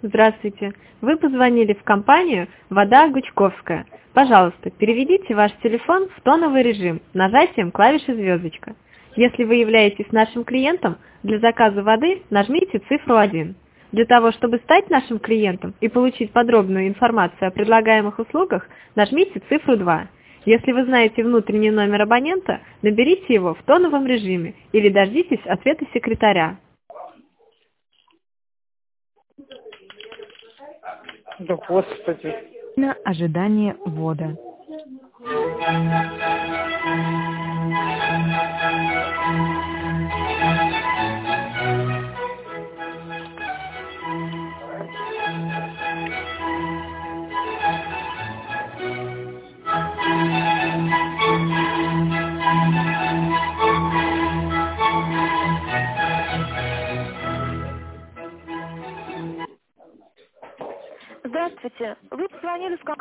Здравствуйте. Вы позвонили в компанию «Вода Гучковская». Пожалуйста, переведите ваш телефон в тоновый режим нажатием клавиши звездочка. Если вы являетесь нашим клиентом, для заказа воды нажмите цифру 1. Для того, чтобы стать нашим клиентом и получить подробную информацию о предлагаемых услугах, нажмите цифру 2. Если вы знаете внутренний номер абонента, наберите его в тоновом режиме или дождитесь ответа секретаря. Да господи. На ожидание ввода. Здравствуйте. Вы позвонили в